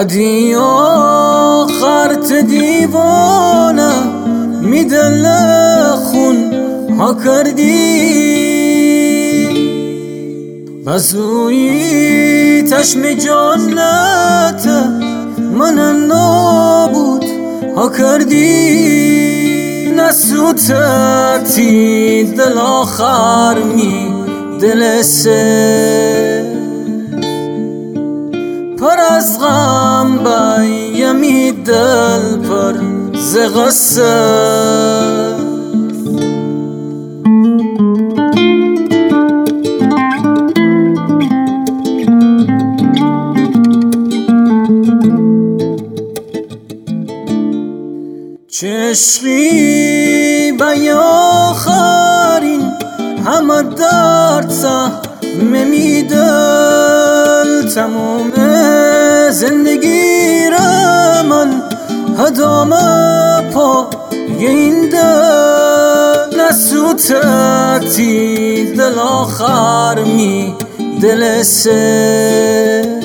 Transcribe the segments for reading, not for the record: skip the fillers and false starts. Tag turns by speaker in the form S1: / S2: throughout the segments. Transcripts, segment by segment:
S1: ادی آخر دیوانه می دل خون ها کردی بزوی تشم جانت من نابود ها کردی نسوتتی دل آخر می دل سه پر از غم بیمی دل پر ز غصه چشقی به آخرین همه درد سهمی دل تمام زندگی را من هدامه پا این دل نسوتتی دل آخر می دل سه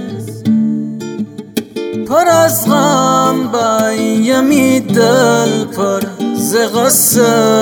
S1: پر از غم بیمی دل پر ز غصه